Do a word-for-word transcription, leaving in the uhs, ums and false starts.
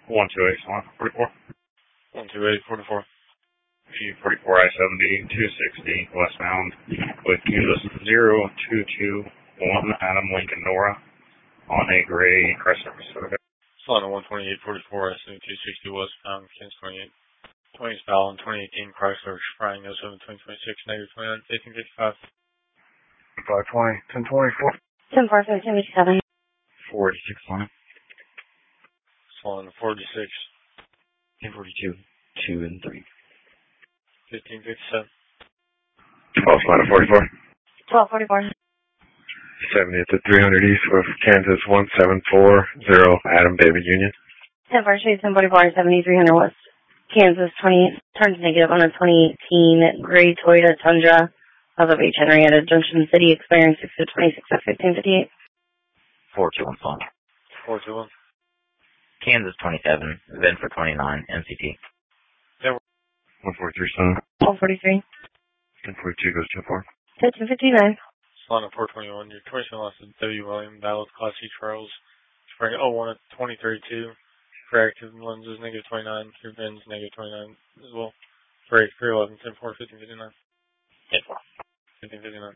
one two eight, one forty-four. one two eight, forty-four. G forty-four I seventy, two sixty, westbound, with Kansas zero two two one, Adam Lincoln Nora, on a gray Chrysler Pacifica. Solana one twenty-eight, forty-four, I seventy, two sixty, westbound, Kansas twenty-eight. twenty style and twenty eighteen Chrysler Sprang oh seven, twenty twenty-six, negative twenty-nine, eighteen fifty-five. five twenty, ten twenty-four. ten four, fifteen fifty-seven. four eighty-six, line. Solana forty-six. ten forty-two, two and three. fifteen fifty-seven. twelve, Solana forty-four. twelve forty-four. seventy at the three hundred East with Kansas one seven four zero, Adam David Union. ten four, ten forty-four, seventy, three hundred West. Kansas twenty turns negative on a twenty eighteen gray Toyota Tundra of H. Henrietta Junction City, expiring six of twenty-six at fifteen fifty-eight. four two one Solana. four two one. Kansas twenty-seven, then for twenty-nine, M C T. one forty-three, Solana. one forty-three. ten forty-two goes to four. fifteen fifty-nine. Solana four twenty-one. Your twenty-seven loss is W. William, valid Class C Charles. Spring oh one at twenty thirty-two. For active lenses, negative twenty-nine. Your VINs, negative twenty-nine as well. For three eleven, ten four, fifteen fifty-nine. ten four. fifteen fifty-nine.